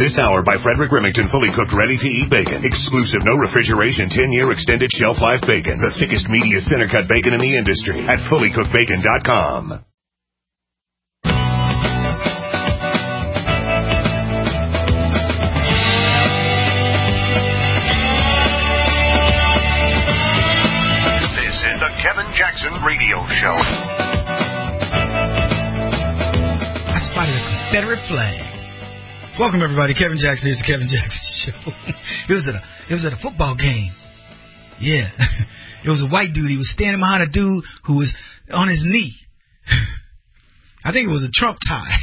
This hour by Frederick Remington, fully cooked, ready-to-eat bacon. Exclusive, no refrigeration, 10-year extended shelf life bacon. The thickest, meatiest, center-cut bacon in the industry at fullycookedbacon.com. This is the Kevin Jackson Radio Show. I spotted a Confederate flag. Welcome, everybody. Kevin Jackson. Here's the Kevin Jackson Show. It was at a football game. Yeah. It was a white dude. He was standing behind a dude who was on his knee. I think it was a Trump tie.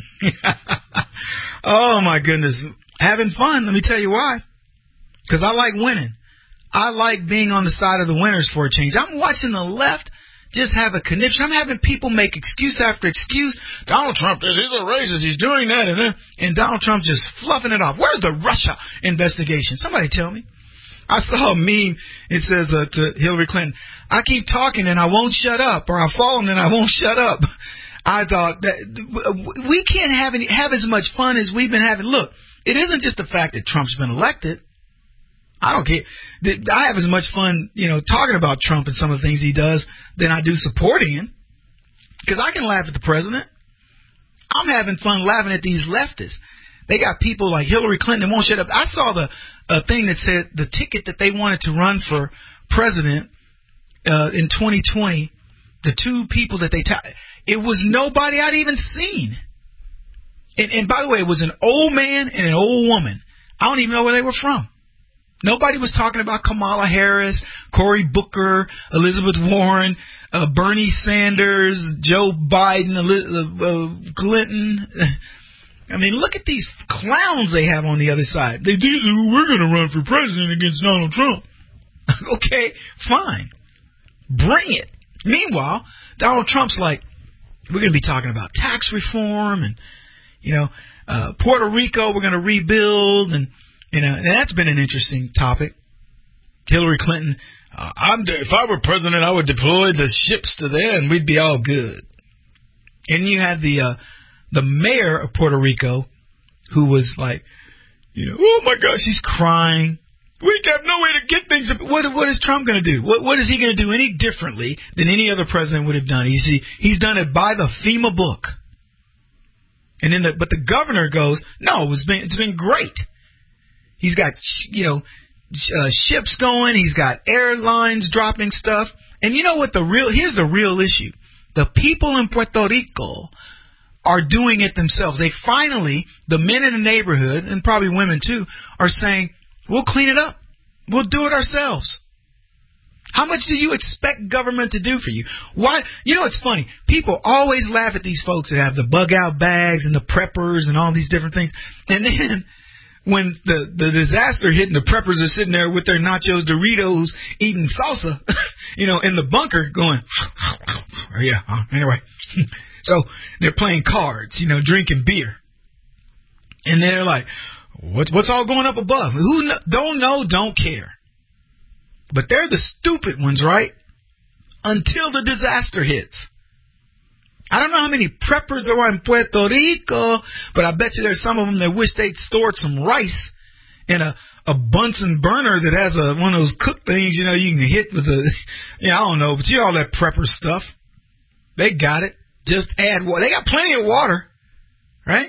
Oh, my goodness. Having fun. Let me tell you why. Because I like winning. I like being on the side of the winners for a change. I'm watching the left just have a conniption. I'm having people make excuse after excuse. Donald Trump is, he's a racist, he's doing that, and Donald Trump just fluffing it off. Where's the Russia investigation? Somebody tell me. I saw a meme. It says to Hillary Clinton, I keep talking and I won't shut up, or I fall and I won't shut up. I thought that we can't have as much fun as we've been having. Look, it isn't just the fact that Trump's been elected. I don't care. I have as much fun, talking about Trump and some of the things he does than I do supporting him. Because I can laugh at the president. I'm having fun laughing at these leftists. They got people like Hillary Clinton that won't shut up. I saw the thing that said the ticket that they wanted to run for president in 2020, the two people that it was nobody I'd even seen. And by the way, it was an old man and an old woman. I don't even know where they were from. Nobody was talking about Kamala Harris, Cory Booker, Elizabeth Warren, Bernie Sanders, Joe Biden, Clinton. I mean, look at these clowns they have on the other side. We're going to run for president against Donald Trump. Okay, fine. Bring it. Meanwhile, Donald Trump's like, we're going to be talking about tax reform and, Puerto Rico, we're going to rebuild, and that's been an interesting topic. Hillary Clinton, if I were president, I would deploy the ships to there and we'd be all good. And you had the mayor of Puerto Rico who was like, oh my gosh, he's crying. We have no way to get things. What is Trump going to do? What is he going to do any differently than any other president would have done? He's done it by the FEMA book. And then but the governor goes, no, it's been great. He's got, ships going. He's got airlines dropping stuff. And you know what here's the real issue. The people in Puerto Rico are doing it themselves. They finally, the men in the neighborhood, and probably women too, are saying, we'll clean it up. We'll do it ourselves. How much do you expect government to do for you? Why? It's funny. People always laugh at these folks that have the bug out bags and the preppers and all these different things. And then when the disaster hit and the preppers are sitting there with their nachos, Doritos, eating salsa, in the bunker going, anyway. So they're playing cards, drinking beer. And they're like, what's all going up above? Who don't know, don't care. But they're the stupid ones, right? Until the disaster hits. I don't know how many preppers there are in Puerto Rico, but I bet you there's some of them that wish they'd stored some rice in a Bunsen burner that has one of those cook things, you can hit with I don't know, but all that prepper stuff. They got it. Just add water. They got plenty of water, right?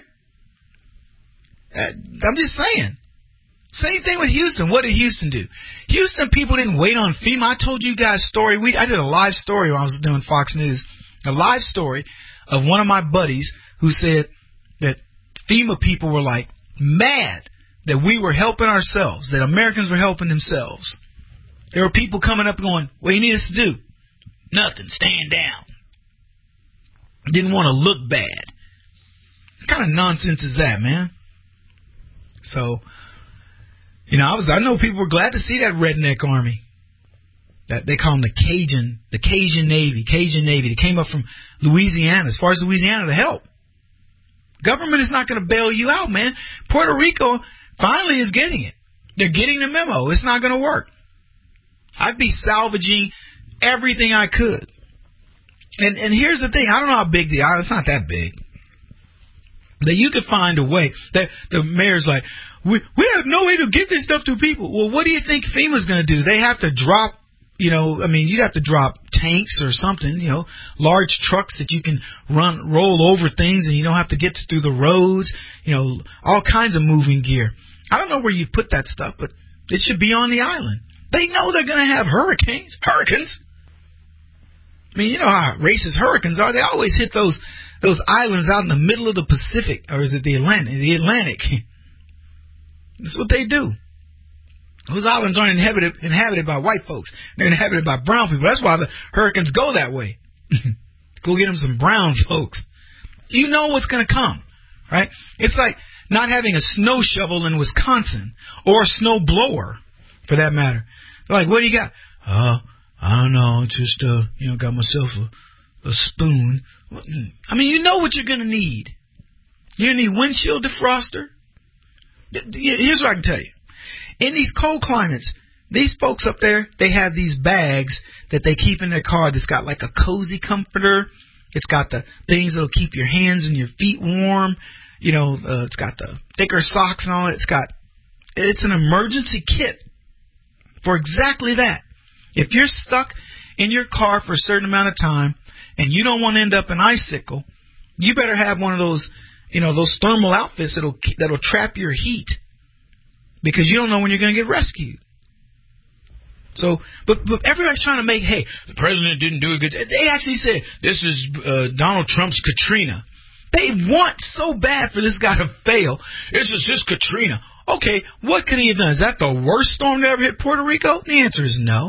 I'm just saying. Same thing with Houston. What did Houston do? Houston people didn't wait on FEMA. I told you guys a story. I did a live story when I was doing Fox News. A live story of one of my buddies who said that FEMA people were like mad that we were helping ourselves, that Americans were helping themselves. There were people coming up going, what do you need us to do? Nothing. Stand down. Didn't want to look bad. What kind of nonsense is that, man? So, I know people were glad to see that redneck army. That they call them the Cajun Navy. They came up from Louisiana, as far as Louisiana, to help. Government is not going to bail you out, man. Puerto Rico finally is getting it. They're getting the memo. It's not going to work. I'd be salvaging everything I could. And here's the thing. I don't know how big it's not that big. that you could find a way. That the mayor's like, we have no way to get this stuff to people. Well, what do you think FEMA's going to do? They have to drop, you'd have to drop tanks or something, large trucks that you can roll over things and you don't have to get through the roads, all kinds of moving gear. I don't know where you put that stuff, but it should be on the island. They know they're going to have hurricanes. I mean, you know how racist hurricanes are. They always hit those islands out in the middle of the Pacific, or is it the Atlantic? The Atlantic. That's what they do. Those islands aren't inhabited by white folks. They're inhabited by brown people. That's why the hurricanes go that way. Go get them some brown folks. You know what's going to come, right? It's like not having a snow shovel in Wisconsin, or a snow blower, for that matter. Like, what do you got? I don't know. Just got myself a spoon. I mean, you know what you're going to need. You're going to need windshield defroster. Here's what I can tell you. In these cold climates, these folks up there, they have these bags that they keep in their car that's got like a cozy comforter. It's got the things that'll keep your hands and your feet warm. It's got the thicker socks and all it. It's an emergency kit for exactly that. If you're stuck in your car for a certain amount of time and you don't want to end up an icicle, you better have one of those, those thermal outfits that'll trap your heat, because you don't know when you're going to get rescued. So, but everybody's trying to make, hey, the president didn't do a good. They actually said this is Donald Trump's Katrina. They want so bad for this guy to fail. This is his Katrina. Okay, what could he have done? Is that the worst storm that ever hit Puerto Rico? The answer is no.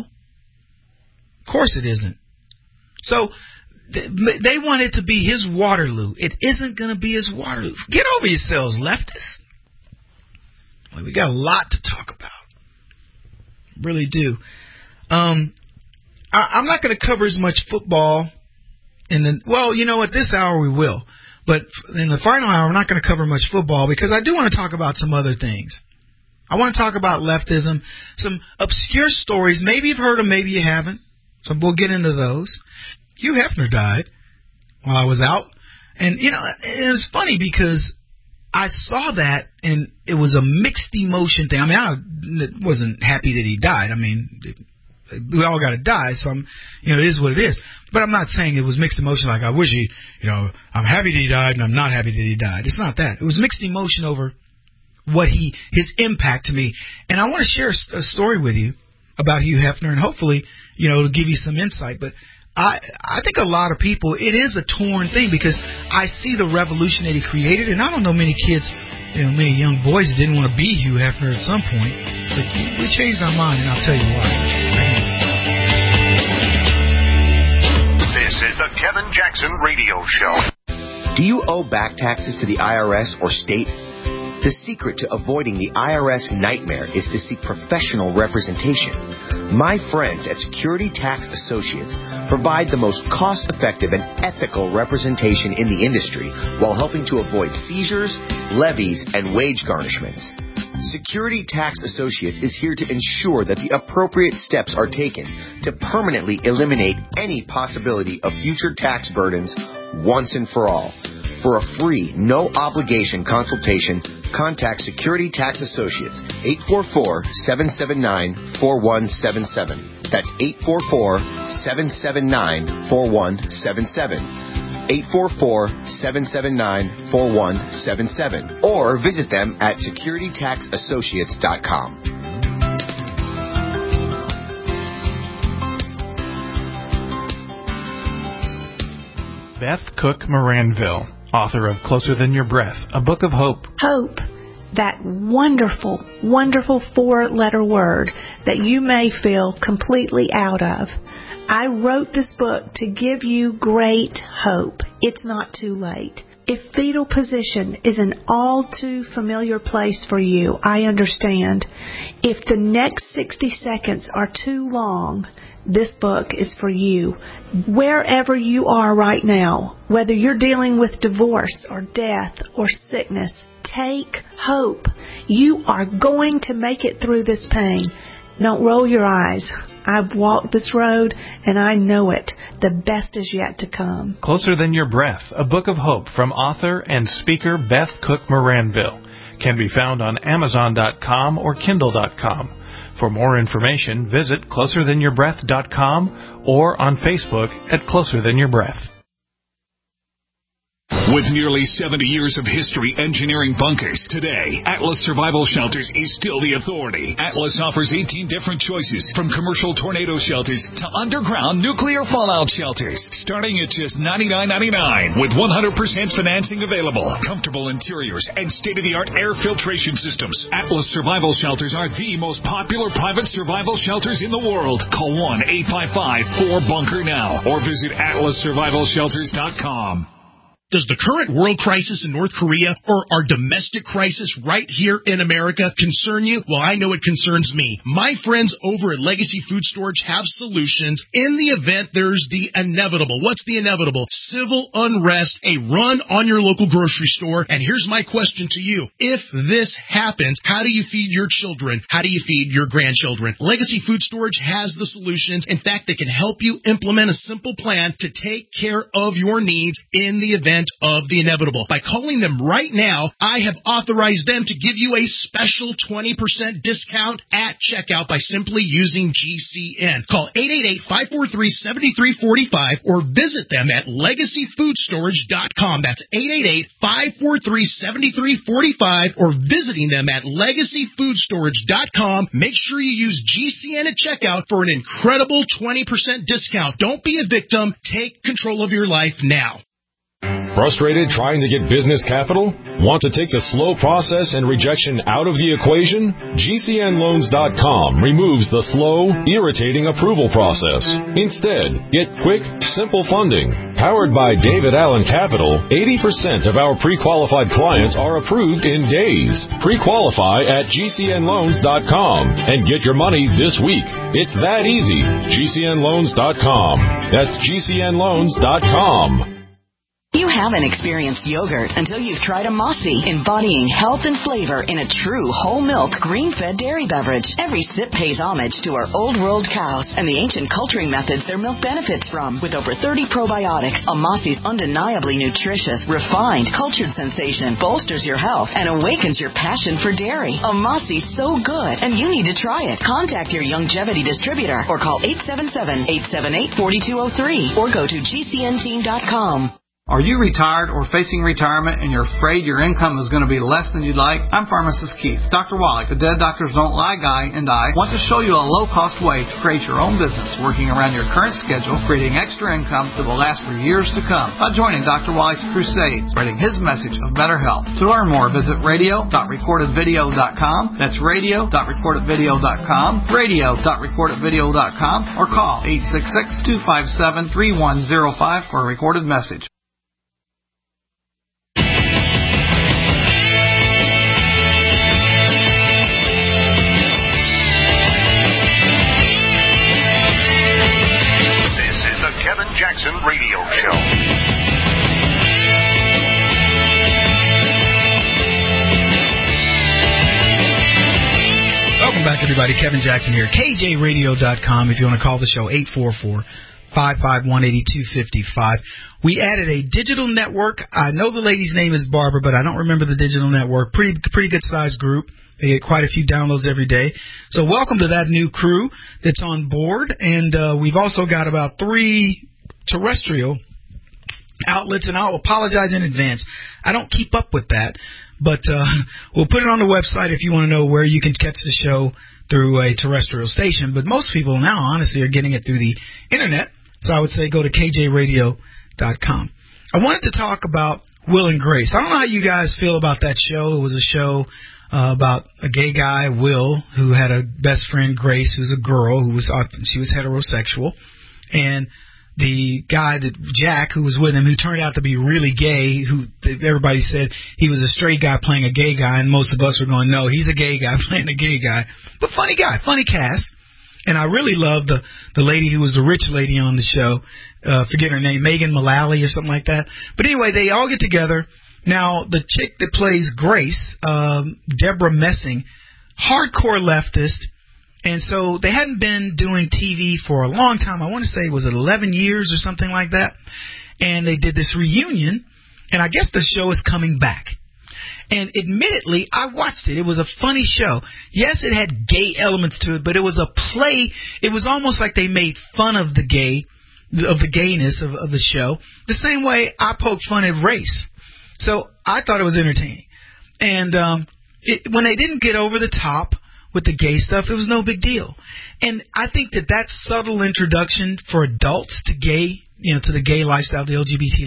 Of course it isn't. So they want it to be his Waterloo. It isn't going to be his Waterloo. Get over yourselves, leftists. We got a lot to talk about. Really do. I'm not going to cover as much football at this hour we will. But in the final hour, we're not going to cover much football, because I do want to talk about some other things. I want to talk about leftism, some obscure stories. Maybe you've heard them, maybe you haven't. So we'll get into those. Hugh Hefner died while I was out. And, it's funny because I saw that and it was a mixed emotion thing. I mean, I wasn't happy that he died. I mean, we all got to die, so it is what it is. But I'm not saying it was mixed emotion like I wish I'm happy that he died and I'm not happy that he died. It's not that. It was mixed emotion over his impact to me. And I want to share a story with you about Hugh Hefner, and hopefully, it'll give you some insight. But I think a lot of people, it is a torn thing, because I see the revolution that he created, and I don't know many kids, many young boys that didn't want to be Hugh Hefner at some point. But we changed our mind, and I'll tell you why. This is the Kevin Jackson Radio Show. Do you owe back taxes to the IRS or state? The secret to avoiding the IRS nightmare is to seek professional representation. My friends at Security Tax Associates provide the most cost-effective and ethical representation in the industry while helping to avoid seizures, levies, and wage garnishments. Security Tax Associates is here to ensure that the appropriate steps are taken to permanently eliminate any possibility of future tax burdens once and for all. For a free, no-obligation consultation, contact Security Tax Associates, 844-779-4177. That's 844-779-4177. 844-779-4177. Or visit them at securitytaxassociates.com. Beth Cook Moranville, author of Closer Than Your Breath, a book of hope. Hope, that wonderful, wonderful four-letter word that you may feel completely out of. I wrote this book to give you great hope. It's not too late. If fetal position is an all too familiar place for you, I understand. If the next 60 seconds are too long, this book is for you. Wherever you are right now, whether you're dealing with divorce or death or sickness, take hope. You are going to make it through this pain. Don't roll your eyes. I've walked this road and I know it. The best is yet to come. Closer Than Your Breath, a book of hope from author and speaker Beth Cook Moranville, can be found on Amazon.com or Kindle.com. For more information, visit closerthanyourBreath.com or on Facebook at Closer Than Your Breath. With nearly 70 years of history engineering bunkers, today, Atlas Survival Shelters is still the authority. Atlas offers 18 different choices, from commercial tornado shelters to underground nuclear fallout shelters, starting at just $99.99 with 100% financing available. Comfortable interiors and state-of-the-art air filtration systems. Atlas Survival Shelters are the most popular private survival shelters in the world. Call 1-855-4BUNKER now or visit atlassurvivalshelters.com. Does the current world crisis in North Korea or our domestic crisis right here in America concern you? Well, I know it concerns me. My friends over at Legacy Food Storage have solutions in the event there's the inevitable. What's the inevitable? Civil unrest, a run on your local grocery store. And here's my question to you. If this happens, how do you feed your children? How do you feed your grandchildren? Legacy Food Storage has the solutions. In fact, they can help you implement a simple plan to take care of your needs in the event of the inevitable. By calling them right now, I have authorized them to give you a special 20% discount at checkout by simply using GCN. Call 888-543-7345 or visit them at LegacyFoodStorage.com. That's 888-543-7345 or visiting them at LegacyFoodStorage.com. Make sure you use GCN at checkout for an incredible 20% discount. Don't be a victim. Take control of your life now. Frustrated trying to get business capital? Want to take the slow process and rejection out of the equation? GCNLoans.com removes the slow, irritating approval process. Instead, get quick, simple funding. Powered by David Allen Capital, 80% of our pre-qualified clients are approved in days. Pre-qualify at GCNLoans.com and get your money this week. It's that easy. GCNLoans.com. That's GCNLoans.com. You haven't experienced yogurt until you've tried a Mossy, embodying health and flavor in a true whole milk, green-fed dairy beverage. Every sip pays homage to our old world cows and the ancient culturing methods their milk benefits from. With over 30 probiotics, a Mossy's undeniably nutritious, refined, cultured sensation bolsters your health and awakens your passion for dairy. A Mossy's so good, and you need to try it. Contact your Youngevity distributor or call 877-878-4203 or go to GCNteam.com. Are you retired or facing retirement and you're afraid your income is going to be less than you'd like? I'm Pharmacist Keith. Dr. Wallach, the Dead Doctors Don't Lie guy, and I want to show you a low-cost way to create your own business working around your current schedule, creating extra income that will last for years to come by joining Dr. Wallach's crusades, spreading his message of better health. To learn more, visit radio.recordedvideo.com. That's radio.recordedvideo.com, radio.recordedvideo.com, or call 866-257-3105 for a recorded message. Kevin Jackson Radio Show. Welcome back, everybody. Kevin Jackson here. KJRadio.com if you want to call the show, 844-551-8255. We added a digital network. I know the lady's name is Barbara, but I don't remember the digital network. Pretty good-sized group. They get quite a few downloads every day. So welcome to that new crew that's on board. And we've also got about 3 terrestrial outlets, and I'll apologize in advance. I don't keep up with that, but we'll put it on the website if you want to know where you can catch the show through a terrestrial station. But most people now, honestly, are getting it through the Internet. So I would say go to KJRadio.com. I wanted to talk about Will and Grace. I don't know how you guys feel about that show. It was a show about a gay guy, Will, who had a best friend, Grace, who's a girl who was heterosexual, and the guy Jack, who was with him, who turned out to be really gay, who everybody said he was a straight guy playing a gay guy, and most of us were going, no, he's a gay guy playing a gay guy. But funny guy, funny cast. And I really loved the lady who was the rich lady on the show. Forget her name, Megan Mullally or something like that. But anyway, they all get together. Now, the chick that plays Grace, Deborah Messing, hardcore leftist, And so they hadn't been doing TV for a long time. I want to say, was it 11 years or something like that? And they did this reunion, and I guess the show is coming back. And admittedly, I watched it. It was a funny show. Yes, it had gay elements to it, but it was a play. It was almost like they made fun of the gayness of the show, the same way I poke fun at race. So I thought it was entertaining. And when they didn't get over the top with the gay stuff, it was no big deal. And I think that subtle introduction for adults to to the gay lifestyle, the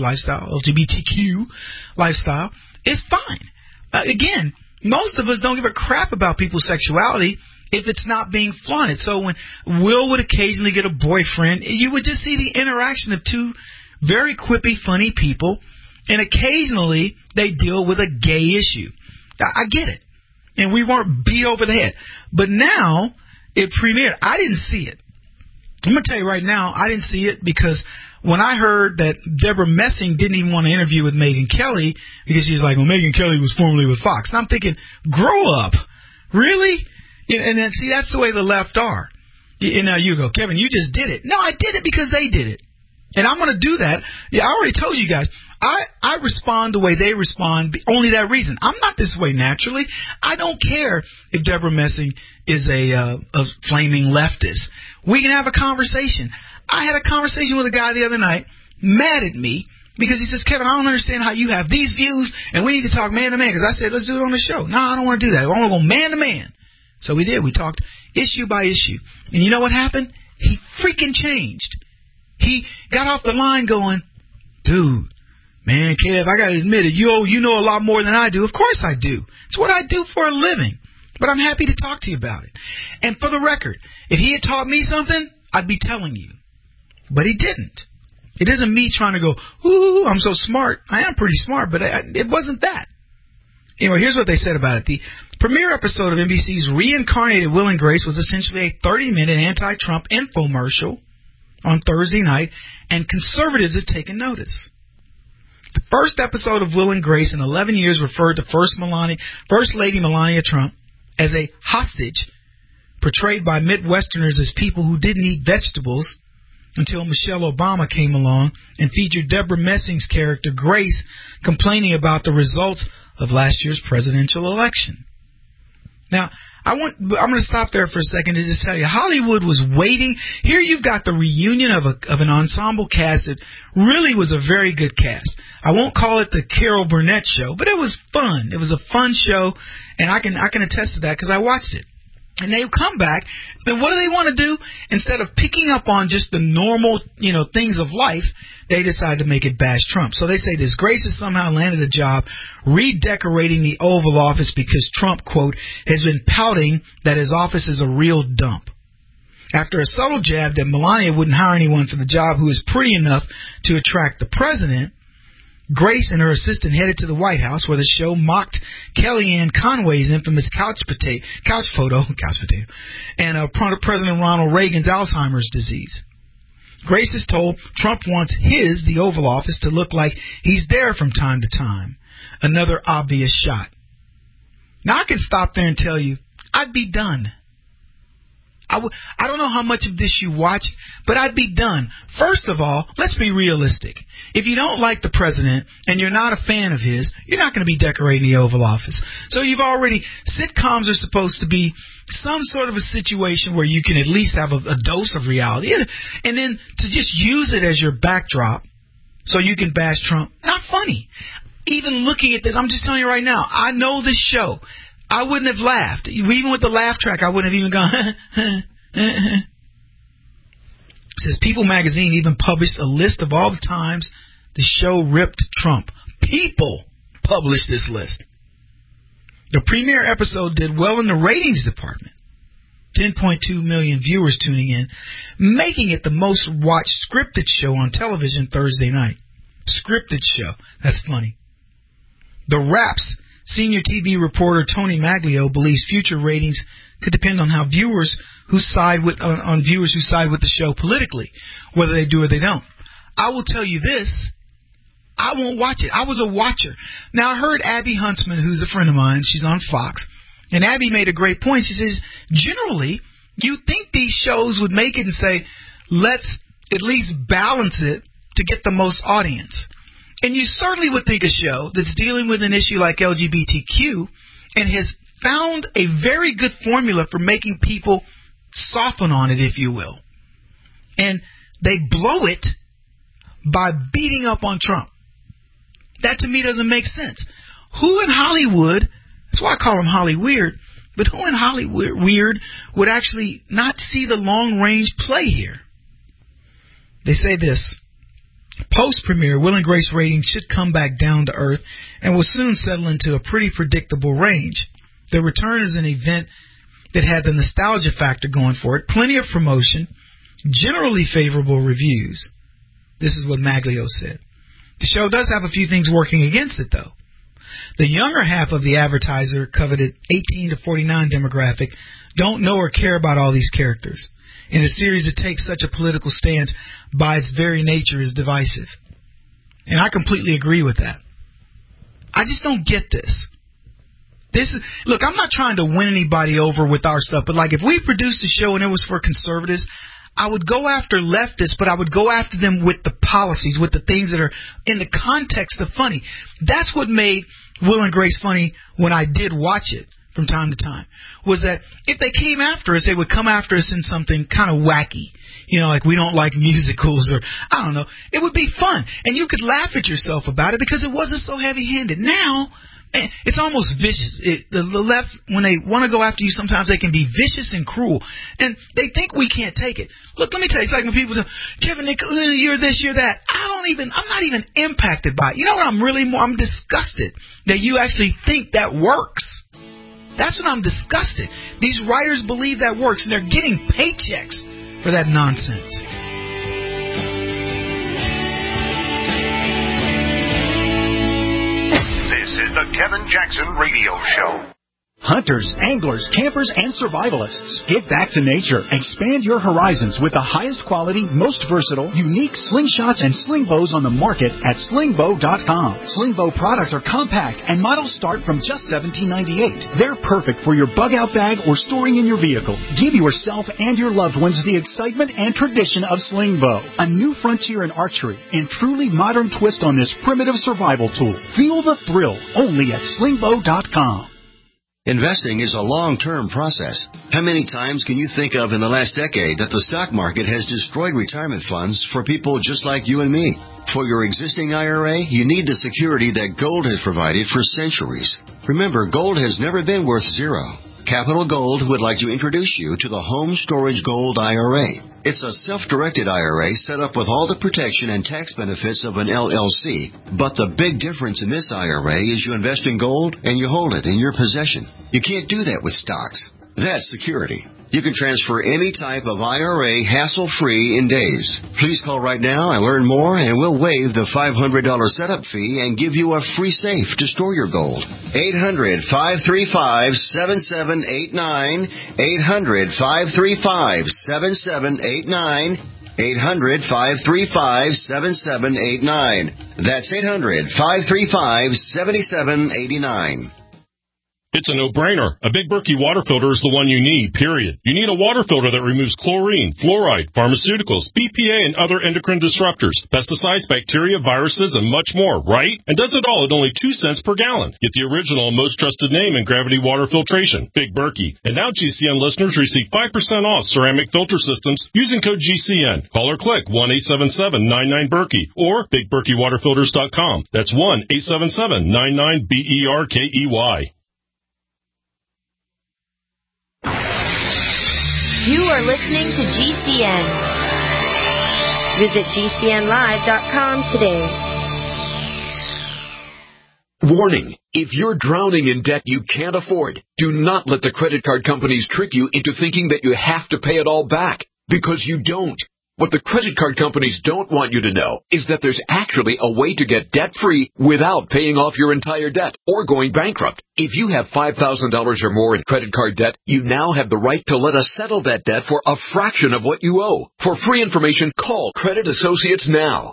LGBTQ lifestyle, is fine. Again, most of us don't give a crap about people's sexuality if it's not being flaunted. So when Will would occasionally get a boyfriend, you would just see the interaction of two very quippy, funny people, and occasionally they deal with a gay issue. I get it. And we weren't beat over the head. But now, it premiered. I didn't see it. I'm going to tell you right now, I didn't see it because when I heard that Deborah Messing didn't even want to interview with Megyn Kelly because she's like, well, Megyn Kelly was formerly with Fox. And I'm thinking, grow up. Really? And then, see, that's the way the left are. And now you go, Kevin, you just did it. No, I did it because they did it. And I'm going to do that. Yeah, I already told you guys. I respond the way they respond, only that reason. I'm not this way naturally. I don't care if Deborah Messing is a flaming leftist. We can have a conversation. I had a conversation with a guy the other night, mad at me, because he says, Kevin, I don't understand how you have these views, and we need to talk man to man. Because I said, let's do it on the show. No, I don't want to do that. I want to go man to man. So we did. We talked issue by issue. And you know what happened? He freaking changed. He got off the line going, dude, man, Kev, I got to admit it. You know a lot more than I do. Of course I do. It's what I do for a living. But I'm happy to talk to you about it. And for the record, if he had taught me something, I'd be telling you. But he didn't. It isn't me trying to go, ooh, I'm so smart. I am pretty smart, but it wasn't that. Anyway, here's what they said about it. The premiere episode of NBC's Reincarnated Will and Grace was essentially a 30-minute anti-Trump infomercial on Thursday night, and conservatives have taken notice. The first episode of Will and Grace in 11 years referred to First Lady Melania Trump as a hostage, portrayed by Midwesterners as people who didn't eat vegetables until Michelle Obama came along, and featured Deborah Messing's character Grace complaining about the results of last year's presidential election. Now, I'm going to stop there for a second to just tell you, Hollywood was waiting. Here you've got the reunion of an ensemble cast that really was a very good cast. I won't call it the Carol Burnett show, but it was fun. It was a fun show, and I can attest to that because I watched it. And they come back, then what do they want to do? Instead of picking up on just the normal, things of life, they decide to make it bash Trump. So they say this: Grace has somehow landed a job redecorating the Oval Office because Trump, quote, has been pouting that his office is a real dump. After a subtle jab that Melania wouldn't hire anyone for the job who is pretty enough to attract the president, Grace and her assistant headed to the White House, where the show mocked Kellyanne Conway's infamous couch photo, and President Ronald Reagan's Alzheimer's disease. Grace is told Trump wants the Oval Office, to look like he's there from time to time. Another obvious shot. Now I can stop there and tell you, I'd be done. I don't know how much of this you watched, but I'd be done. First of all, let's be realistic. If you don't like the president and you're not a fan of his, you're not going to be decorating the Oval Office. So sitcoms are supposed to be some sort of a situation where you can at least have a dose of reality. And then to just use it as your backdrop so you can bash Trump, not funny. Even looking at this, I'm just telling you right now, I know this show. I wouldn't have laughed. Even with the laugh track, I wouldn't have even gone, It says People magazine even published a list of all the times the show ripped Trump. People published this list. The premiere episode did well in the ratings department. 10.2 million viewers tuning in, making it the most watched scripted show on television Thursday night. Scripted show. That's funny. The Wrap's senior TV reporter Tony Maglio believes future ratings could depend on viewers who side with the show politically, whether they do or they don't. I will tell you this: I won't watch it. I was a watcher. Now, I heard Abby Huntsman, who's a friend of mine. She's on Fox, and Abby made a great point. She says, generally, You think these shows would make it and say, let's at least balance it to get the most audience. And you certainly would think a show that's dealing with an issue like LGBTQ and has found a very good formula for making people soften on it, if you will. And they blow it by beating up on Trump. That to me doesn't make sense. Who in Hollywood, that's why I call him Holly Weird, but who in Hollywood would actually not see the long-range play here? They say this. Post-premiere, Will and Grace ratings should come back down to earth and will soon settle into a pretty predictable range. The return is an event that had the nostalgia factor going for it, plenty of promotion, generally favorable reviews. This is what Maglio said. The show does have a few things working against it, though. The younger half of the advertiser coveted 18 to 49 demographic don't know or care about all these characters. In a series that takes such a political stance by its very nature is divisive. And I completely agree with that. I just don't get this. Look, I'm not trying to win anybody over with our stuff, but like if we produced a show and it was for conservatives, I would go after leftists, but I would go after them with the policies, with the things that are in the context of funny. That's what made Will and Grace funny when I did watch it from time to time, was that if they came after us, they would come after us in something kind of wacky. You know, like we don't like musicals or, I don't know. It would be fun. And you could laugh at yourself about it because it wasn't so heavy-handed. Now, it's almost vicious. The left, when they want to go after you, sometimes they can be vicious and cruel. And they think we can't take it. Look, let me tell you, it's like when people say, Kevin, you're this, you're that. I'm not even impacted by it. You know what I'm disgusted that you actually think that works. That's what I'm disgusted. These writers believe that works, and they're getting paychecks for that nonsense. This is the Kevin Jackson Radio Show. Hunters, anglers, campers, and survivalists. Get back to nature. Expand your horizons with the highest quality, most versatile, unique slingshots and sling bows on the market at slingbow.com. Slingbow products are compact and models start from just $17.98. They're perfect for your bug out bag or storing in your vehicle. Give yourself and your loved ones the excitement and tradition of Slingbow, a new frontier in archery and truly modern twist on this primitive survival tool. Feel the thrill only at slingbow.com. Investing is a long-term process. How many times can you think of in the last decade that the stock market has destroyed retirement funds for people just like you and me? For your existing IRA, you need the security that gold has provided for centuries. Remember, gold has never been worth zero. Capital Gold would like to introduce you to the Home Storage Gold IRA. It's a self-directed IRA set up with all the protection and tax benefits of an LLC. But the big difference in this IRA is you invest in gold and you hold it in your possession. You can't do that with stocks. That's security. You can transfer any type of IRA hassle-free in days. Please call right now and learn more, and we'll waive the $500 setup fee and give you a free safe to store your gold. 800-535-7789. 800-535-7789. 800-535-7789. That's 800-535-7789. It's a no-brainer. A Big Berkey water filter is the one you need, period. You need a water filter that removes chlorine, fluoride, pharmaceuticals, BPA, and other endocrine disruptors, pesticides, bacteria, viruses, and much more, right? And does it all at only 2 cents per gallon. Get the original and most trusted name in gravity water filtration, Big Berkey. And now GCN listeners receive 5% off ceramic filter systems using code GCN. Call or click 1-877-99-BERKEY or BigBerkeyWaterFilters.com. That's 1-877-99-BERKEY. You are listening to GCN. Visit GCNlive.com today. Warning. If you're drowning in debt you can't afford, do not let the credit card companies trick you into thinking that you have to pay it all back, because you don't. What the credit card companies don't want you to know is that there's actually a way to get debt-free without paying off your entire debt or going bankrupt. If you have $5,000 or more in credit card debt, you now have the right to let us settle that debt for a fraction of what you owe. For free information, call Credit Associates now.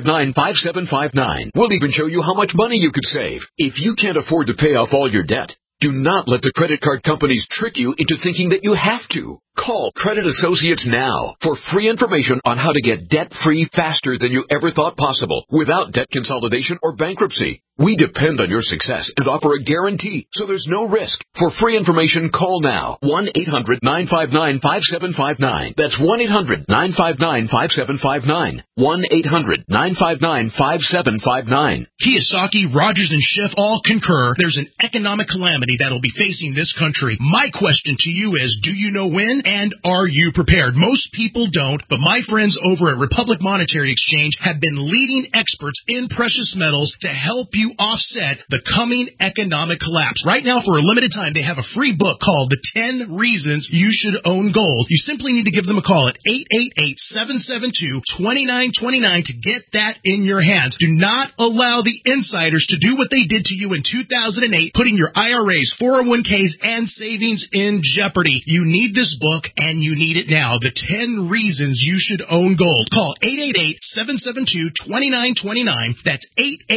1-800-959-5759. We'll even show you how much money you could save. If you can't afford to pay off all your debt, Do not let the credit card companies trick you into thinking that you have to. Call Credit Associates now for free information on how to get debt-free faster than you ever thought possible without debt consolidation or bankruptcy. We depend on your success and offer a guarantee, so there's no risk. For free information, call now. 1-800-959-5759. That's 1-800-959-5759. 1-800-959-5759. Kiyosaki, Rogers, and Schiff all concur there's an economic calamity that'll be facing this country. My question to you is, do you know when, and are you prepared? Most people don't, but my friends over at Republic Monetary Exchange have been leading experts in precious metals to help you offset the coming economic collapse. Right now, for a limited time, they have a free book called The 10 Reasons You Should Own Gold. You simply need to give them a call at 888-772-2929 to get that in your hands. Do not allow the insiders to do what they did to you in 2008, putting your IRAs, 401ks, and savings in jeopardy. You need this book, and you need it now. The 10 Reasons You Should Own Gold. Call 888-772-2929. That's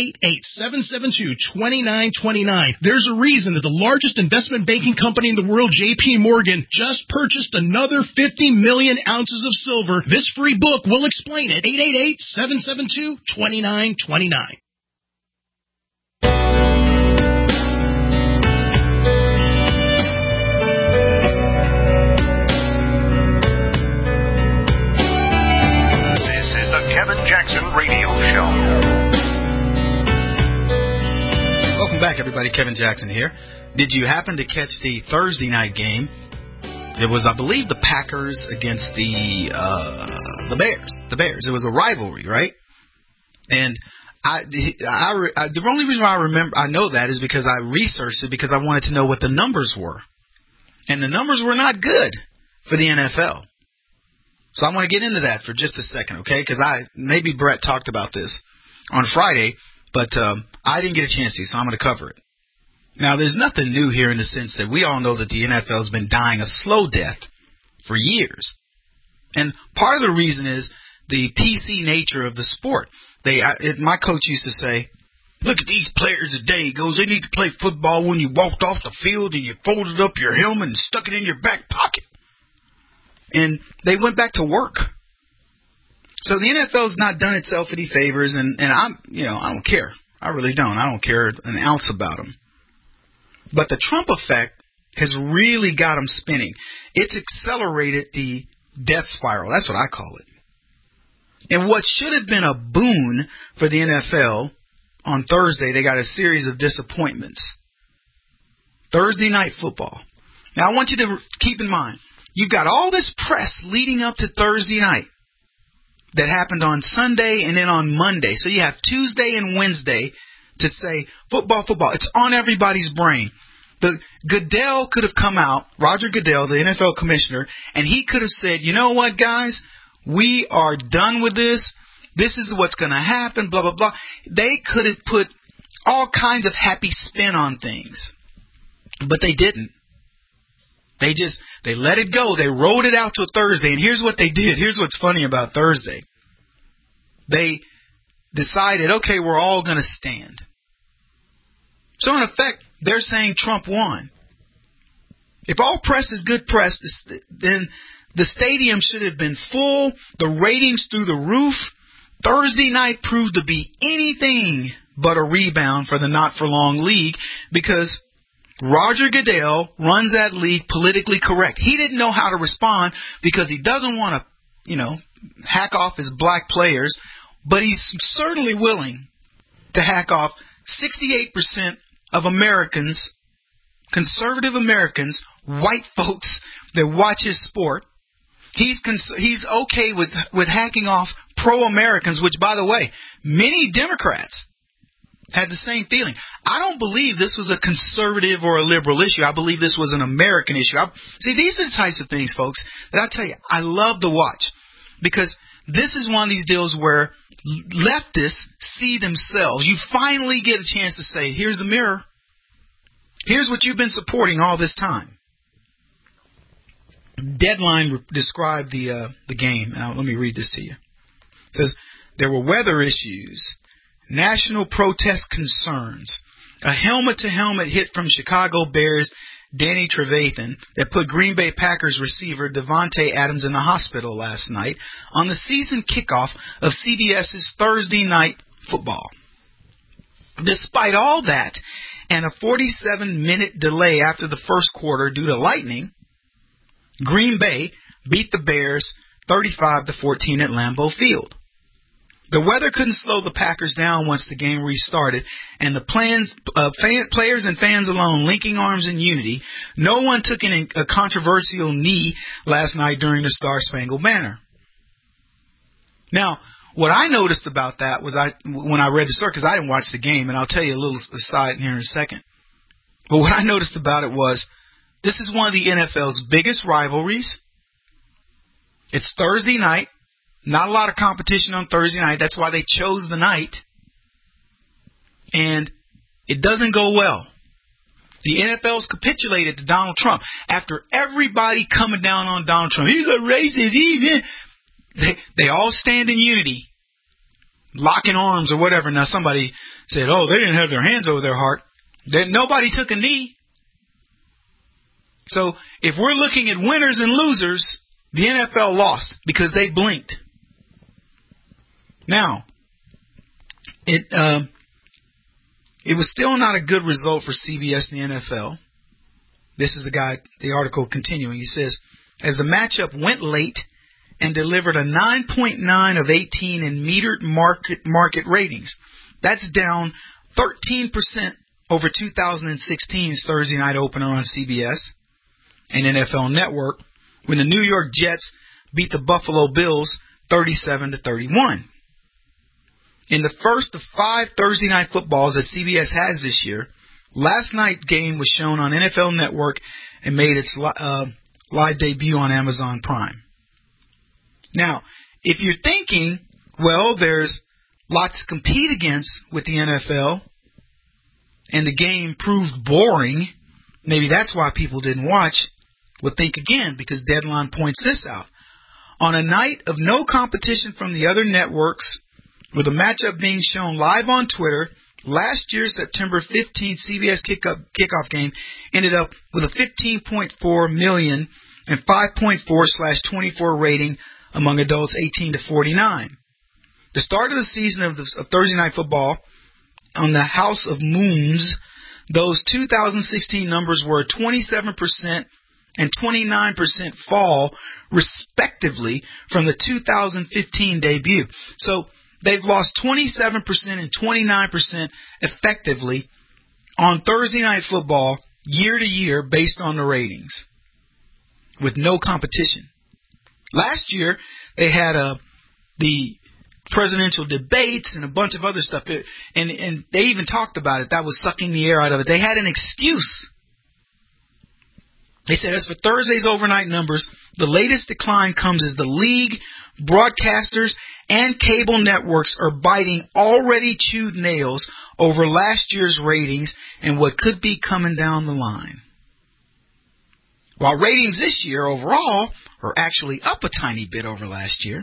888-772-2929. There's a reason that the largest investment banking company in the world, J.P. Morgan, just purchased another 50 million ounces of silver. This free book will explain it. 888-772-2929. Kevin Jackson Radio Show. Welcome back, everybody. Kevin Jackson here. Did you happen to catch the Thursday night game? It was, I believe, the Packers against the Bears. The Bears. It was a rivalry, right? And the only reason why I know that is because I researched it because I wanted to know what the numbers were, and the numbers were not good for the NFL. So I want to get into that for just a second, okay? Because maybe Brett talked about this on Friday, but I didn't get a chance to, so I'm going to cover it. Now, there's nothing new here in the sense that we all know that the NFL has been dying a slow death for years. And part of the reason is the PC nature of the sport. My coach used to say, look at these players today. He goes, they need to play football when you walked off the field and you folded up your helmet and stuck it in your back pocket. And they went back to work. So the NFL's not done itself any favors, and I don't care. I really don't. I don't care an ounce about them. But the Trump effect has really got them spinning. It's accelerated the death spiral. That's what I call it. And what should have been a boon for the NFL on Thursday, they got a series of disappointments. Thursday night football. Now, I want you to keep in mind, you've got all this press leading up to Thursday night that happened on Sunday and then on Monday. So you have Tuesday and Wednesday to say, football. It's on everybody's brain. Goodell could have come out, Roger Goodell, the NFL commissioner, and he could have said, you know what, guys? We are done with this. This is what's going to happen, blah, blah, blah. They could have put all kinds of happy spin on things. But they didn't. They let it go. They rolled it out to Thursday. And here's what they did. Here's what's funny about Thursday. They decided, okay, we're all going to stand. So in effect, they're saying Trump won. If all press is good press, then the stadium should have been full, the ratings through the roof. Thursday night proved to be anything but a rebound for the not-for-long league because Roger Goodell runs that league politically correct. He didn't know how to respond because he doesn't want to, hack off his black players, but he's certainly willing to hack off 68% of Americans, conservative Americans, white folks that watch his sport. He's okay with hacking off pro-Americans, which, by the way, many Democrats had the same feeling. I don't believe this was a conservative or a liberal issue. I believe this was an American issue. See, these are the types of things, folks, that I tell you, I love to watch because this is one of these deals where leftists see themselves. You finally get a chance to say, here's the mirror. Here's what you've been supporting all this time. Deadline described the game. Now, let me read this to you. It says, there were weather issues, national protest concerns, a helmet-to-helmet hit from Chicago Bears Danny Trevathan that put Green Bay Packers receiver Devontae Adams in the hospital last night on the season kickoff of CBS's Thursday Night Football. Despite all that, and a 47-minute delay after the first quarter due to lightning, Green Bay beat the Bears 35-14 at Lambeau Field. The weather couldn't slow the Packers down once the game restarted, and the players and fans alone linking arms in unity. No one took a controversial knee last night during the Star-Spangled Banner. Now, what I noticed about that was when I read the story, because I didn't watch the game, and I'll tell you a little aside here in a second. But what I noticed about it was this is one of the NFL's biggest rivalries. It's Thursday night. Not a lot of competition on Thursday night. That's why they chose the night. And it doesn't go well. The NFL's capitulated to Donald Trump. After everybody coming down on Donald Trump, he's a racist, they all stand in unity, locking arms or whatever. Now somebody said, oh, they didn't have their hands over their heart. Nobody took a knee. So if we're looking at winners and losers, the NFL lost because they blinked. Now, it was still not a good result for CBS and the NFL. This is the article continuing. He says, as the matchup went late and delivered a 9.9 of 18 in metered market ratings, that's down 13% over 2016's Thursday night opener on CBS and NFL Network when the New York Jets beat the Buffalo Bills 37-31. In the first of 5 Thursday night footballs that CBS has this year, last night's game was shown on NFL Network and made its live debut on Amazon Prime. Now, if you're thinking, well, there's lots to compete against with the NFL, and the game proved boring, maybe that's why people didn't watch, well, think again, because Deadline points this out. On a night of no competition from the other networks, with a matchup being shown live on Twitter, last year's September 15th CBS kickoff game ended up with a 15.4 million and 5.4/24 rating among adults 18 to 49. The start of the season of Thursday Night Football on the House of Moons, those 2016 numbers were a 27% and 29% fall, respectively, from the 2015 debut. So they've lost 27% and 29% effectively on Thursday Night Football year to year based on the ratings, with no competition. Last year, they had the presidential debates and a bunch of other stuff, and they even talked about it. That was sucking the air out of it. They had an excuse. They said, as for Thursday's overnight numbers, the latest decline comes as the league, broadcasters, and cable networks are biting already chewed nails over last year's ratings and what could be coming down the line. While ratings this year overall are actually up a tiny bit over last year,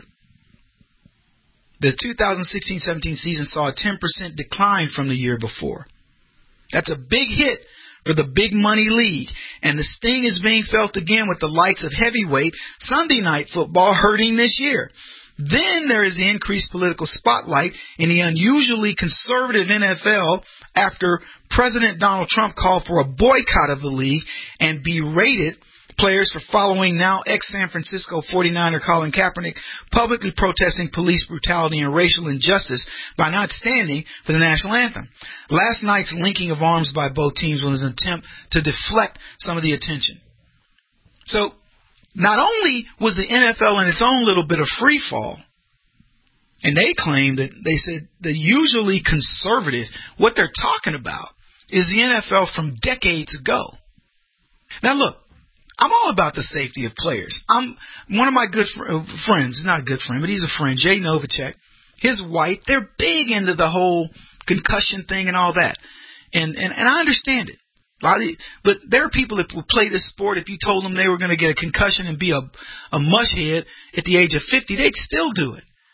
the 2016-17 season saw a 10% decline from the year before. That's a big hit for the big money league, and the sting is being felt again with the likes of heavyweight Sunday Night Football hurting this year. Then there is the increased political spotlight in the unusually conservative NFL after President Donald Trump called for a boycott of the league and berated players for following now ex-San Francisco 49er Colin Kaepernick publicly protesting police brutality and racial injustice by not standing for the national anthem. Last night's linking of arms by both teams was an attempt to deflect some of the attention. So, not only was the NFL in its own little bit of free fall, and they claimed that they said the usually conservative, what they're talking about is the NFL from decades ago. Now look, I'm all about the safety of players. One of my good friends, not a good friend, but he's a friend, Jay Novacek, his wife, they're big into the whole concussion thing and all that. And I understand it. But there are people that will play this sport. If you told them they were going to get a concussion and be a mushhead at the age of 50, they'd still do it.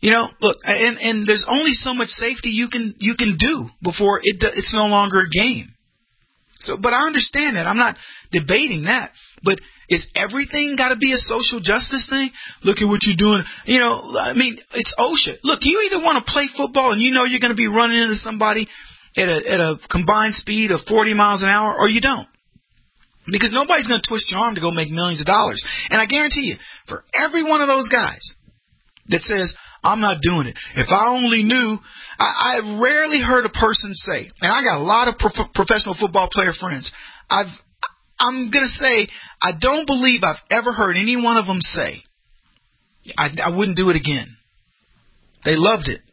Look, and there's only so much safety you can do before it's no longer a game. So, but I understand that. I'm not debating that. But is everything got to be a social justice thing? Look at what you're doing. It's OSHA. Look, you either want to play football and you're going to be running into somebody at a combined speed of 40 miles an hour, or you don't. Because nobody's going to twist your arm to go make millions of dollars. And I guarantee you, for every one of those guys that says, I'm not doing it. If I only knew, I've rarely heard a person say, and I got a lot of professional football player friends, I'm going to say, I don't believe I've ever heard any one of them say, I wouldn't do it again. They loved it.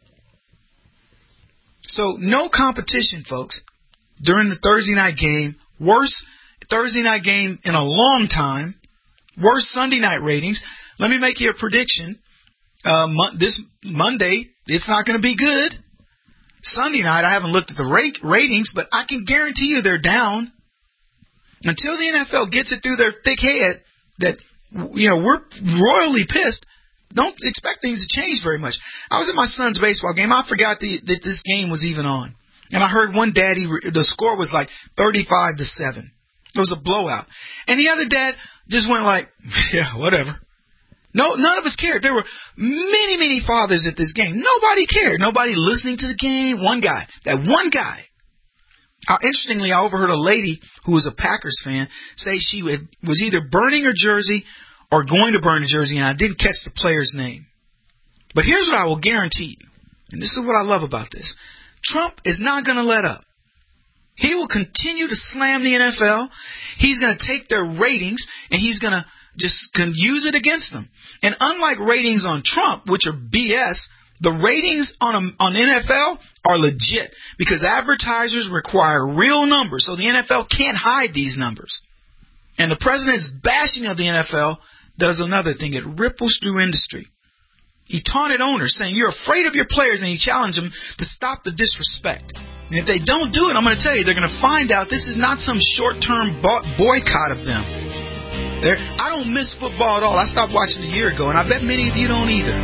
So no competition, folks, during the Thursday night game. Worst Thursday night game in a long time. Worst Sunday night ratings. Let me make you a prediction. This Monday, it's not going to be good. Sunday night, I haven't looked at the ratings, but I can guarantee you they're down. Until the NFL gets it through their thick head that, we're royally pissed, don't expect things to change very much. I was at my son's baseball game. I forgot that this game was even on. And I heard one dad, the score was like 35-7. It was a blowout. And the other dad just went like, yeah, whatever. No, none of us cared. There were many, many fathers at this game. Nobody cared. Nobody listening to the game. That one guy. Interestingly, I overheard a lady who was a Packers fan say she was either burning her jersey or going to burn her jersey, and I didn't catch the player's name. But here's what I will guarantee you, and this is what I love about this. Trump is not going to let up. He will continue to slam the NFL. He's going to take their ratings, and he's going to just use it against them. And unlike ratings on Trump, which are BS, the ratings on NFL are legit because advertisers require real numbers, so the NFL can't hide these numbers. And the president's bashing of the NFL does another thing. It ripples through industry. He taunted owners, saying you're afraid of your players, and he challenged them to stop the disrespect. And if they don't do it, I'm going to tell you, they're going to find out this is not some short-term boycott of them. I don't miss football at all. I stopped watching a year ago, and I bet many of you don't either.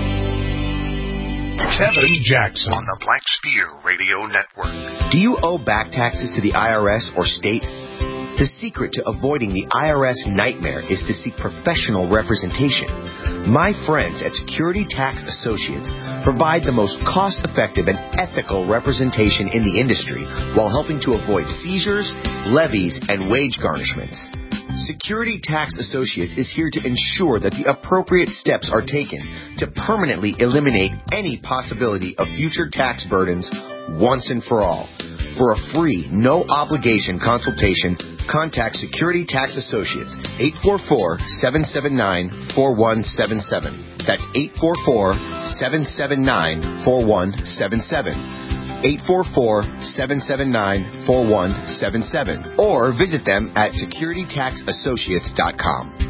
Kevin Jackson on the Black Spear Radio Network. Do you owe back taxes to the IRS or state? The secret to avoiding the IRS nightmare is to seek professional representation. My friends at Security Tax Associates provide the most cost-effective and ethical representation in the industry while helping to avoid seizures, levies, and wage garnishments. Security Tax Associates is here to ensure that the appropriate steps are taken to permanently eliminate any possibility of future tax burdens once and for all. For a free, no-obligation consultation, contact Security Tax Associates, 844-779-4177. That's 844-779-4177. 844-779-4177. Or visit them at securitytaxassociates.com.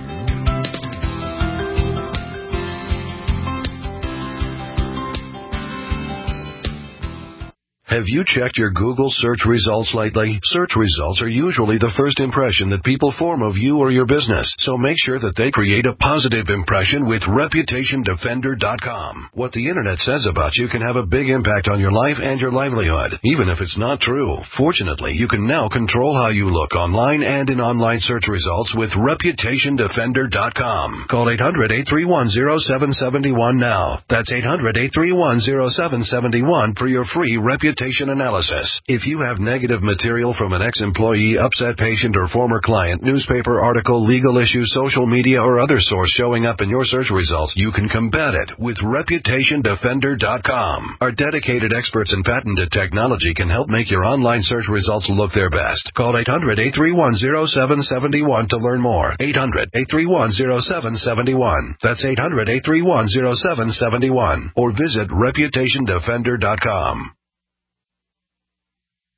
Have you checked your Google search results lately? Search results are usually the first impression that people form of you or your business, so make sure that they create a positive impression with ReputationDefender.com. What the Internet says about you can have a big impact on your life and your livelihood, even if it's not true. Fortunately, you can now control how you look online and in online search results with ReputationDefender.com. Call 800-831-0771 now. That's 800-831-0771 for your free reputation analysis. If you have negative material from an ex-employee, upset patient, or former client, newspaper article, legal issue, social media, or other source showing up in your search results, you can combat it with ReputationDefender.com. Our dedicated experts in patented technology can help make your online search results look their best. Call 800-831-0771 to learn more. 800-831-0771. That's 800-831-0771. Or visit ReputationDefender.com.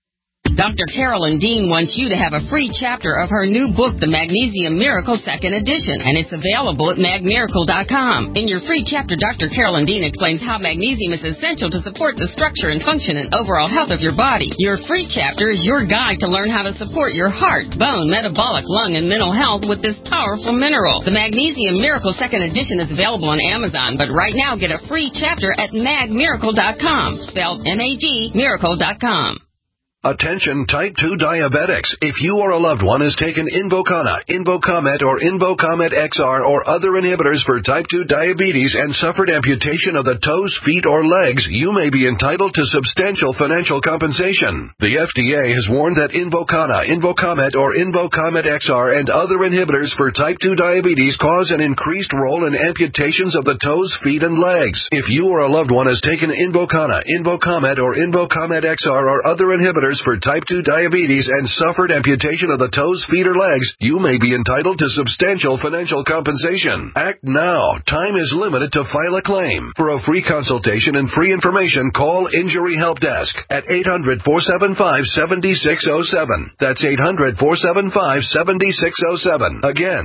Dr. Carolyn Dean wants you to have a free chapter of her new book, The Magnesium Miracle 2nd Edition, and it's available at magmiracle.com. In your free chapter, Dr. Carolyn Dean explains how magnesium is essential to support the structure and function and overall health of your body. Your free chapter is your guide to learn how to support your heart, bone, metabolic, lung, and mental health with this powerful mineral. The Magnesium Miracle 2nd Edition is available on Amazon, but right now get a free chapter at magmiracle.com, spelled M-A-G, miracle.com. Attention type 2 diabetics. If you or a loved one has taken Invokana, Invokamet, or Invokamet XR or other inhibitors for type 2 diabetes and suffered amputation of the toes, feet, or legs, you may be entitled to substantial financial compensation. The FDA has warned that Invokana, Invokamet, or Invokamet XR and other inhibitors for type 2 diabetes cause an increased role in amputations of the toes, feet, and legs. If you or a loved one has taken Invokana, Invokamet, or Invokamet XR or other inhibitors for type 2 diabetes and suffered amputation of the toes, feet, or legs, you may be entitled to substantial financial compensation. Act now. Time is limited to file a claim. For a free consultation and free information, call Injury Help Desk at 800-475-7607. That's 800-475-7607. Again,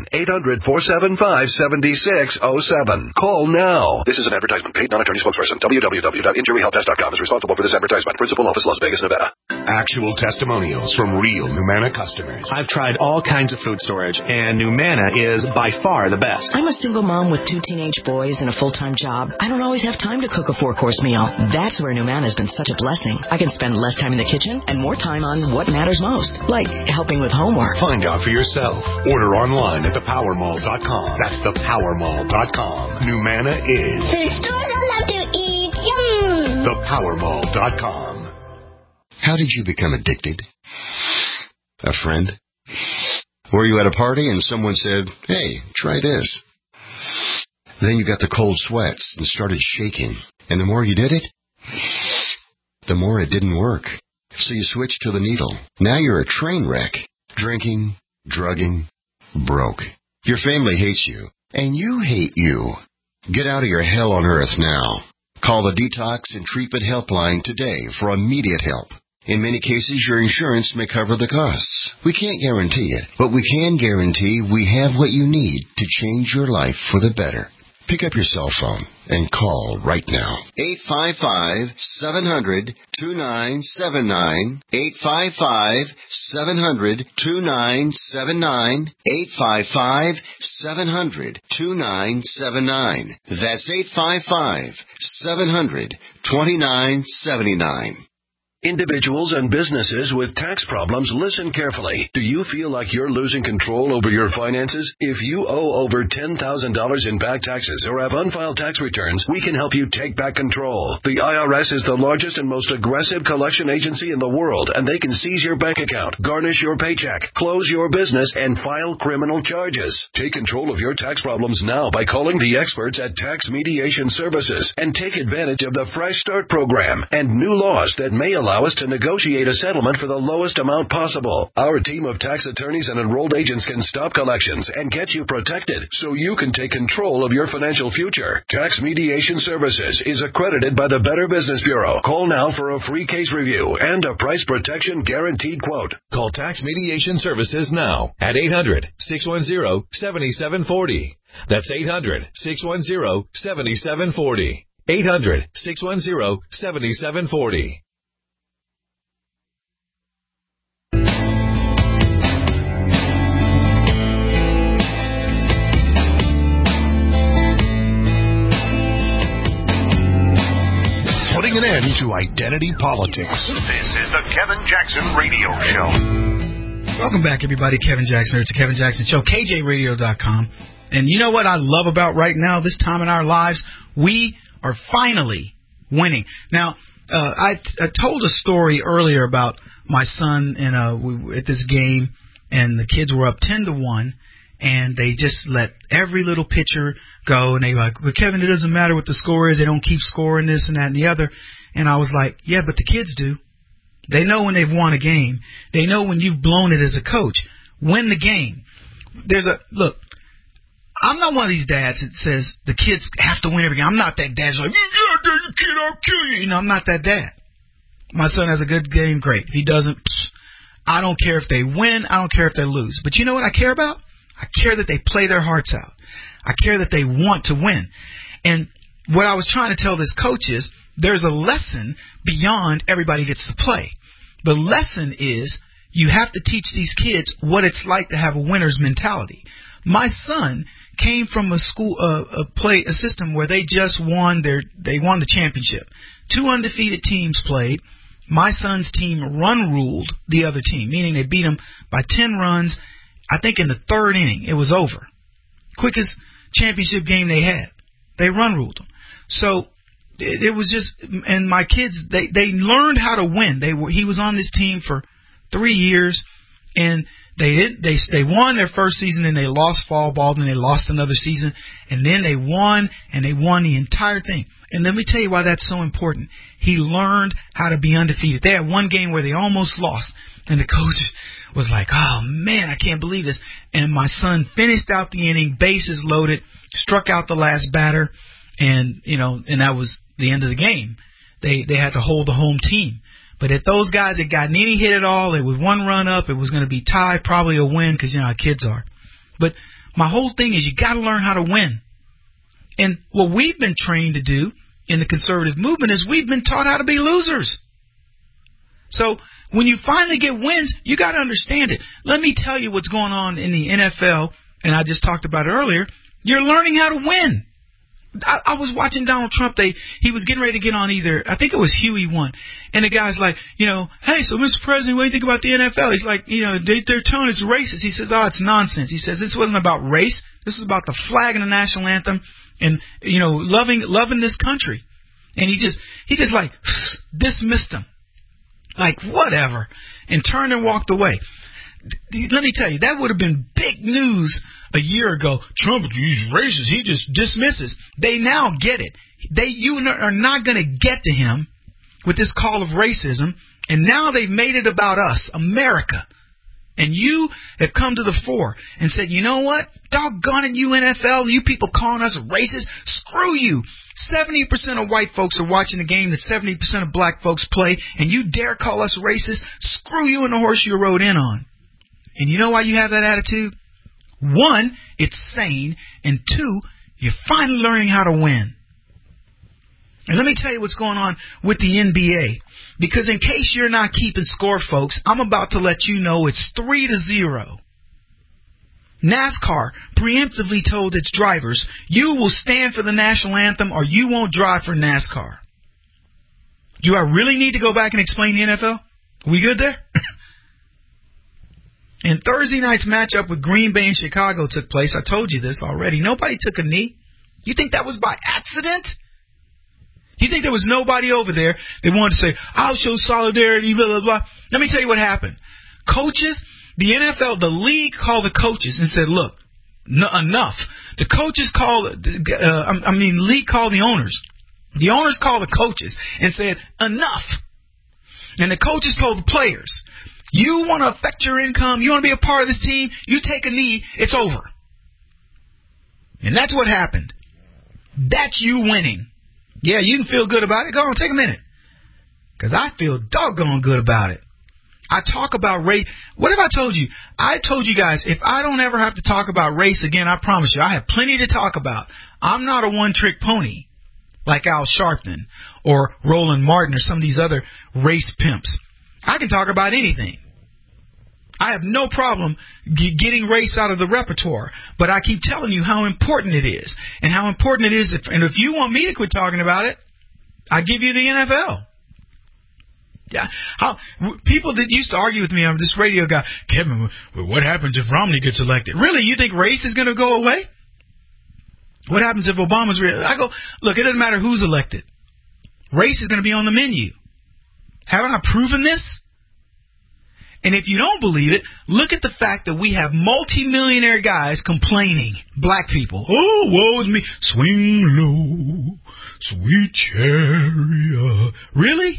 800-475-7607. Call now. This is an advertisement. Paid non-attorney spokesperson. www.injuryhelpdesk.com is responsible for this advertisement. Principal office, Las Vegas, Nevada. Actual testimonials from real Numana customers. I've tried all kinds of food storage, and Numana is by far the best. I'm a single mom with 2 teenage boys and a full-time job. I don't always have time to cook a 4-course meal. That's where Numana has been such a blessing. I can spend less time in the kitchen and more time on what matters most, like helping with homework. Find out for yourself. Order online at thepowermall.com. That's thepowermall.com. Numana is food stores I love to eat. Yum! Thepowermall.com. How did you become addicted? A friend? Were you at a party and someone said, "Hey, try this"? Then you got the cold sweats and started shaking. And the more you did it, the more it didn't work. So you switched to the needle. Now you're a train wreck. Drinking, drugging, broke. Your family hates you, and you hate you. Get out of your hell on earth now. Call the Detox and Treatment Helpline today for immediate help. In many cases, your insurance may cover the costs. We can't guarantee it, but we can guarantee we have what you need to change your life for the better. Pick up your cell phone and call right now. 855-700-2979. 855-700-2979. 855-700-2979. That's 855-700-2979. Individuals and businesses with tax problems, listen carefully. Do you feel like you're losing control over your finances? If you owe over $10,000 in back taxes or have unfiled tax returns, we can help you take back control. The IRS is the largest and most aggressive collection agency in the world, and they can seize your bank account, garnish your paycheck, close your business, and file criminal charges. Take control of your tax problems now by calling the experts at Tax Mediation Services and take advantage of the Fresh Start program and new laws that may allow us to negotiate a settlement for the lowest amount possible. Our team of tax attorneys and enrolled agents can stop collections and get you protected so you can take control of your financial future. Tax Mediation Services is accredited by the Better Business Bureau. Call now for a free case review and a price protection guaranteed quote. Call Tax Mediation Services now at 800-610-7740. That's 800-610-7740. 800-610-7740. Putting an end to identity politics. This is the Kevin Jackson Radio Show. Welcome back, everybody. Kevin Jackson. It's the Kevin Jackson Show. KJRadio.com. And you know what I love about right now, this time in our lives? We are finally winning. Now, I told a story earlier about my son at this game, and the kids were up 10-1. And they just let every little pitcher go. And they like, well, Kevin, it doesn't matter what the score is. They don't keep scoring this and that and the other. And I was like, yeah, but the kids do. They know when they've won a game. They know when you've blown it as a coach. Win the game. Look, I'm not one of these dads that says the kids have to win every game. I'm not that dad that's like, you kid, I'll kill you. I'm not that dad. My son has a good game, great. If he doesn't, I don't care if they win. I don't care if they lose. But you know what I care about? I care that they play their hearts out. I care that they want to win. And what I was trying to tell this coach is there's a lesson beyond everybody gets to play. The lesson is you have to teach these kids what it's like to have a winner's mentality. My son came from a school, a system where they just won the championship. 2 undefeated teams played. My son's team run-ruled the other team, meaning they beat them by 10 runs. I think in the 3rd inning, it was over. Quickest championship game they had. They run-ruled them. So it was just, and my kids, they learned how to win. He was on this team for 3 years, and they won their first season, then they lost fall ball, then they lost another season, and then they won the entire thing. And let me tell you why that's so important. He learned how to be undefeated. They had one game where they almost lost, and the coach was like, oh, man, I can't believe this. And my son finished out the inning, bases loaded, struck out the last batter, and that was the end of the game. They had to hold the home team. But if those guys had gotten any hit at all, it was 1 run up, it was going to be tied, probably a win, because you know how kids are. But my whole thing is you got to learn how to win. And what we've been trained to do in the conservative movement is we've been taught how to be losers. So when you finally get wins, you got to understand it. Let me tell you what's going on in the NFL, and I just talked about it earlier. You're learning how to win. I was watching Donald Trump. He was getting ready to get on I think it was Huey 1. And the guy's like, hey, so Mr. President, what do you think about the NFL? He's like, they're telling it's racist. He says, oh, it's nonsense. He says, this wasn't about race. This is about the flag and the national anthem and, loving this country. And he just like dismissed him. Like, whatever. And turned and walked away. Let me tell you, that would have been big news a year ago. Trump, he's racist. He just dismisses. They now get it. You are not going to get to him with this call of racism. And now they've made it about us, America. And you have come to the fore and said, you know what? Doggone it, you NFL, you people calling us racist. Screw you. 70% of white folks are watching the game that 70% of black folks play. And you dare call us racist? Screw you and the horse you rode in on. And you know why you have that attitude? 1, it's sane. And 2, you're finally learning how to win. And let me tell you what's going on with the NBA. Because in case you're not keeping score, folks, I'm about to let you know it's 3-0. NASCAR preemptively told its drivers, you will stand for the national anthem or you won't drive for NASCAR. Do I really need to go back and explain the NFL? Are we good there? And Thursday night's matchup with Green Bay and Chicago took place. I told you this already. Nobody took a knee. You think that was by accident? You think there was nobody over there that wanted to say, I'll show solidarity, blah, blah, blah. Let me tell you what happened. Coaches, the NFL, the league called the coaches and said, look, enough. The coaches called, league called the owners. The owners called the coaches and said, enough. And the coaches told the players, you want to affect your income, you want to be a part of this team, you take a knee, it's over. And that's what happened. That's you winning. Yeah, you can feel good about it. Go on, take a minute. Because I feel doggone good about it. I talk about race. What have I told you? I told you guys, if I don't ever have to talk about race again, I promise you, I have plenty to talk about. I'm not a one-trick pony like Al Sharpton or Roland Martin or some of these other race pimps. I can talk about anything. I have no problem getting race out of the repertoire, but I keep telling you how important it is and how important it is. And if you want me to quit talking about it, I give you the NFL. Yeah, people that used to argue with me on this radio guy, Kevin, what happens if Romney gets elected? Really, you think race is going to go away? What happens if Obama's I go, look, it doesn't matter who's elected. Race is going to be on the menu. Haven't I proven this? And if you don't believe it, look at the fact that we have multimillionaire guys complaining. Black people. Oh, woe is me. Swing low, sweet chariot. Really?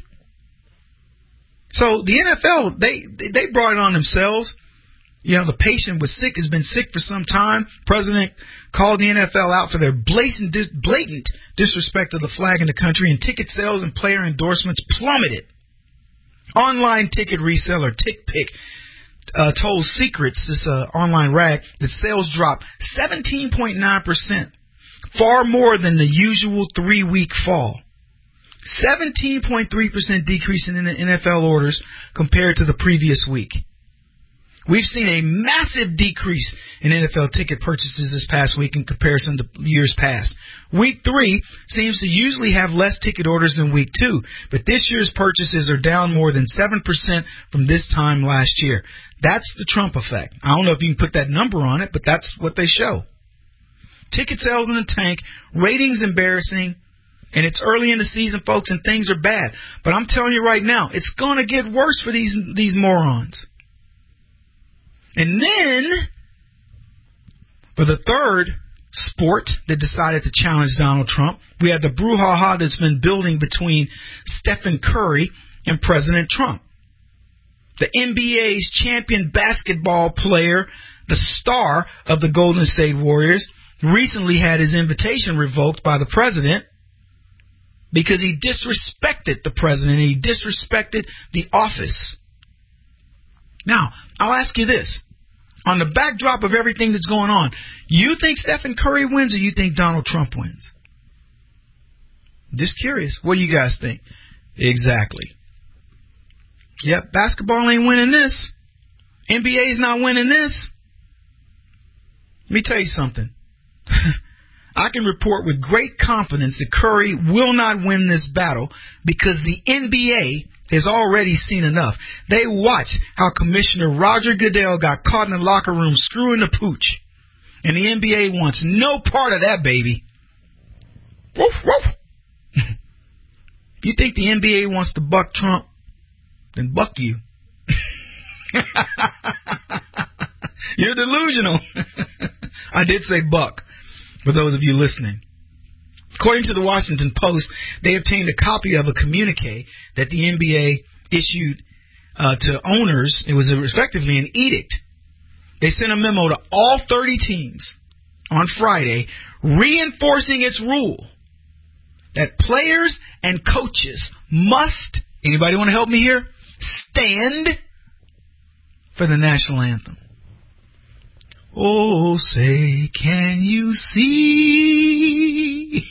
So the NFL, they brought it on themselves. You know, the patient was sick, has been sick for some time. President called the NFL out for their blatant disrespect of the flag in the country, and ticket sales and player endorsements plummeted. Online ticket reseller TickPick told Secrets, this online rag, that sales dropped 17.9%, far more than the usual 3-week fall. 17.3% decrease in the NFL orders compared to the previous week. We've seen a massive decrease in NFL ticket purchases this past week in comparison to years past. Week 3 seems to usually have less ticket orders than Week 2, but this year's purchases are down more than 7% from this time last year. That's the Trump effect. I don't know if you can put that number on it, but that's what they show. Ticket sales in the tank, ratings embarrassing, and it's early in the season, folks, and things are bad. But I'm telling you right now, it's going to get worse for these morons. And then, for the third sport that decided to challenge Donald Trump, we had the brouhaha that's been building between Stephen Curry and President Trump. The NBA's champion basketball player, the star of the Golden State Warriors, recently had his invitation revoked by the president because he disrespected the president and he disrespected the office. Now, I'll ask you this. On the backdrop of everything that's going on, you think Stephen Curry wins or you think Donald Trump wins? Just curious. What do you guys think? Exactly. Yep, basketball ain't winning this. NBA's not winning this. Let me tell you something. I can report with great confidence that Curry will not win this battle because the NBA has already seen enough. They watched how Commissioner Roger Goodell got caught in the locker room screwing the pooch. And the NBA wants no part of that, baby. Woof, woof. If you think the NBA wants to buck Trump, then buck you. You're delusional. I did say buck, for those of you listening. According to the Washington Post, they obtained a copy of a communique that the NBA issued to owners. It was effectively an edict. They sent a memo to all 30 teams on Friday reinforcing its rule that players and coaches must, anybody want to help me here, stand for the national anthem. Oh, say, can you see?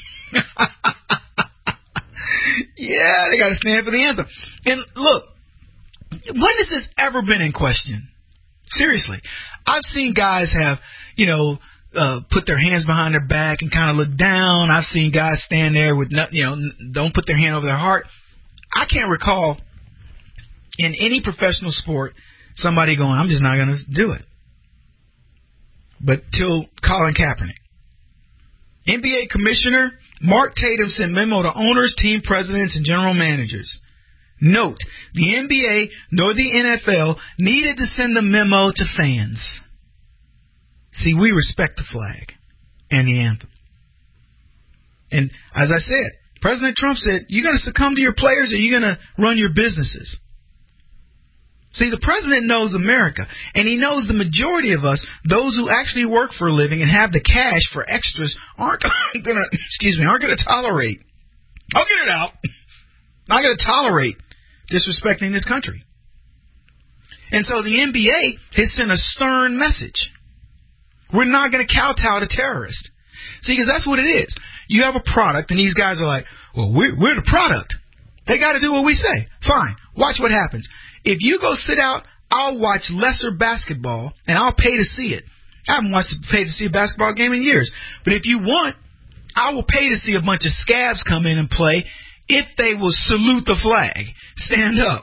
Yeah, they got to stand for the anthem. And look, when has this ever been in question? Seriously. I've seen guys have, put their hands behind their back and kind of look down. I've seen guys stand there with, don't put their hand over their heart. I can't recall in any professional sport somebody going, I'm just not going to do it. But till Colin Kaepernick. NBA Commissioner Mark Tatum sent memo to owners, team presidents, and general managers. Note, the NBA nor the NFL needed to send the memo to fans. See, we respect the flag and the anthem. And as I said, President Trump said, you're going to succumb to your players or you're going to run your businesses. See, the president knows America, and he knows the majority of us, those who actually work for a living and have the cash for extras, aren't going to tolerate. I'll get it out. Not going to tolerate disrespecting this country. And so the NBA has sent a stern message. We're not going to kowtow to terrorists. See, because that's what it is. You have a product, and these guys are like, well, we're the product. They got to do what we say. Fine. Watch what happens. If you go sit out, I'll watch lesser basketball, and I'll pay to see it. I haven't paid to see a basketball game in years. But if you want, I will pay to see a bunch of scabs come in and play if they will salute the flag. Stand up.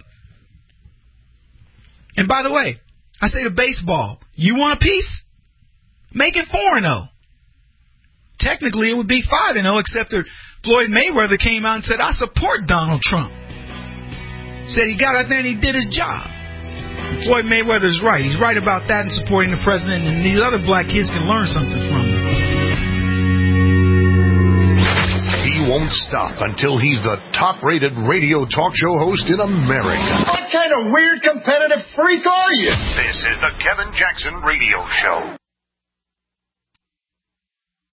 And by the way, I say to baseball, you want a piece? Make it 4-0. Technically, it would be 5-0, except that Floyd Mayweather came out and said, I support Donald Trump. Said he got out there and he did his job. And Floyd Mayweather's right. He's right about that and supporting the president, and these other black kids can learn something from him. He won't stop until he's the top-rated radio talk show host in America. What kind of weird competitive freak are you? This is the Kevin Jackson Radio Show.